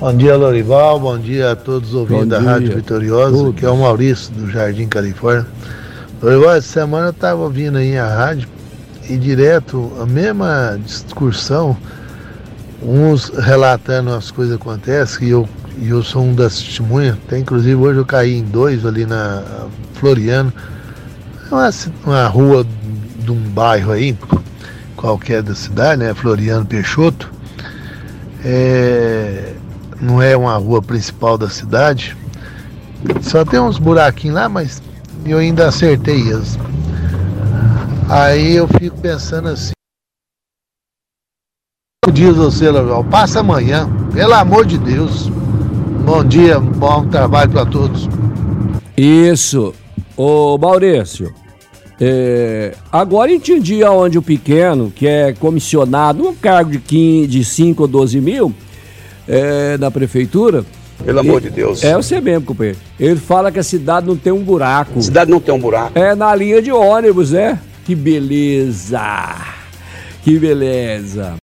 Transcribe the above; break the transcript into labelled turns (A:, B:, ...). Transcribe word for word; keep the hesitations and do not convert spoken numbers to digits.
A: Bom dia, Lorival, bom dia a todos os ouvintes da Rádio Vitoriosa, que é o Maurício do Jardim Califórnia. Lorival, essa semana eu estava ouvindo aí a rádio e direto a mesma discussão, uns relatando as coisas que acontecem, e eu, e eu sou um das testemunhas, até inclusive hoje eu caí em dois ali na Floriano, uma, uma rua de um bairro aí, qualquer da cidade, né, Floriano Peixoto, é, não é uma rua principal da cidade, só tem uns buraquinhos lá, mas eu ainda acertei eles. Aí eu fico pensando assim, diz você, Loral, passa amanhã, pelo amor de Deus. Bom dia, bom trabalho para todos.
B: Isso. Ô Maurício, é, agora entendi aonde o pequeno, que é comissionado, um cargo de, quinze, de cinco ou doze mil é, na prefeitura.
C: Pelo amor de Deus.
B: É você mesmo, companheiro. Ele fala que a cidade não tem um buraco.
C: A cidade não tem um buraco.
B: É na linha de ônibus, né? Que beleza! Que beleza!